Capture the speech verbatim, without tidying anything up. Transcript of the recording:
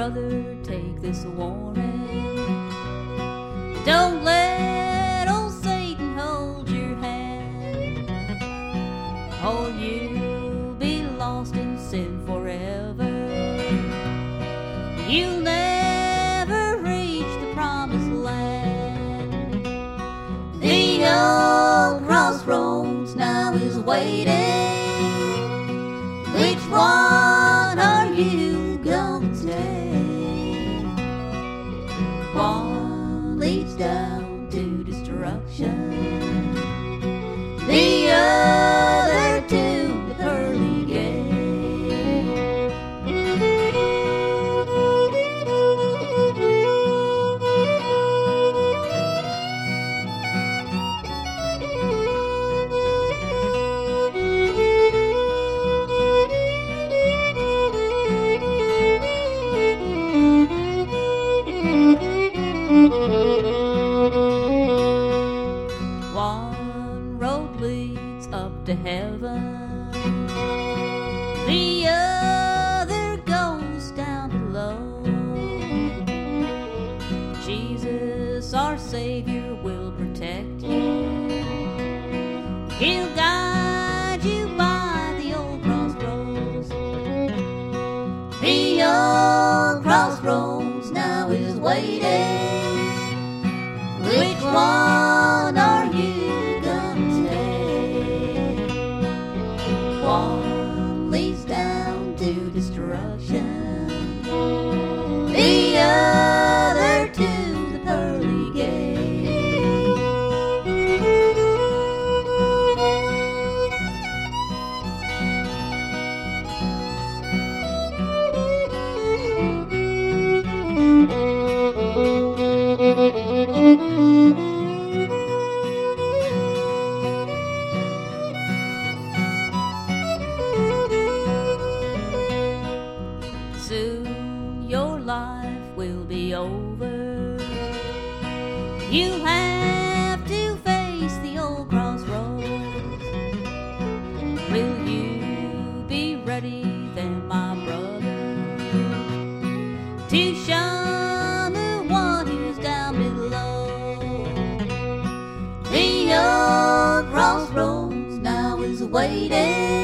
brother, take this warning. Don't let old Satan hold your hand, or you'll be lost in sin forever. You'll never reach the promised land. The old crossroads now is waiting. Which one are you gonna take? One leads down to destruction, the other to the pearly gate. One road leads up to heaven, the other goes down below. Jesus, our Savior, will protect you. He'll guide you by the old crossroads. The old crossroads now is waiting. Which one are you gonna take? One leads down to destruction, the other to the pearly gate. Soon your life will be over. You'll have to face the old crossroads. Will you be ready then, my brother, to shun the one who's down below? The old crossroads now is waiting.